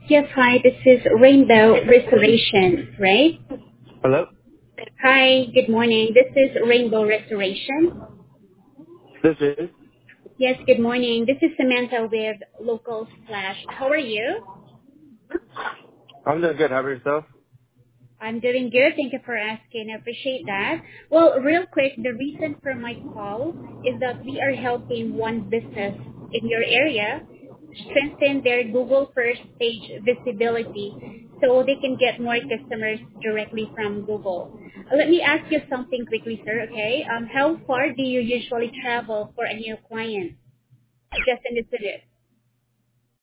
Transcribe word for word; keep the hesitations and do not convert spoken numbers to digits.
Yes, hi, this is Rainbow Restoration, right? Hello? Hi, good morning. This is Rainbow Restoration. This is? Yes, good morning. This is Samantha with Local Splash. How are you? I'm doing good. How about yourself? I'm doing good. Thank you for asking. I appreciate that. Well, real quick, the reason for my call is that we are helping one business in your area strengthen their Google first page visibility so they can get more customers directly from Google. Uh, Let me ask you something quickly, sir, okay? Um, how far do you usually travel for a new client just in the city?